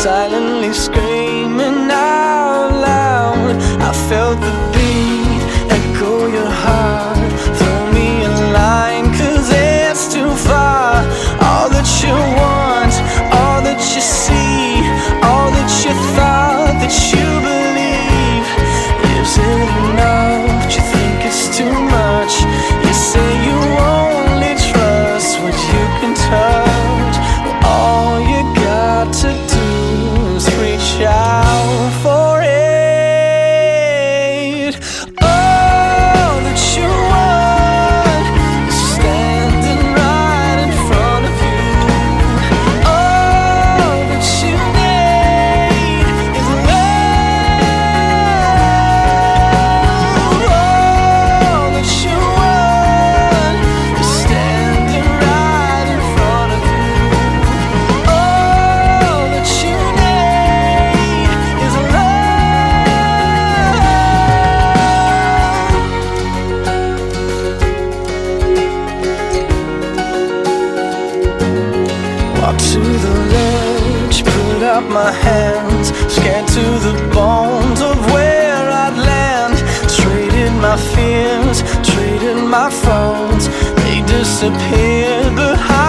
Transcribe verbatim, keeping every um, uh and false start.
silently screaming out loud. I felt the beat echo your heart. Throw me a line, cause it's too far. All that you want, all that you see, all that you thought, that you believe. Is it enough? Do you think it's too much? You say you only trust what you can touch. Well, all you got to do is reach out for it. All that you want is standing right in front of you. All that you need is love. All that you want is standing right in front of you. All that you need is love. Walk to the ledge, put up my hands, scared to the bones of where I'd land. Traded my fears, traded my faults, they disappeared behind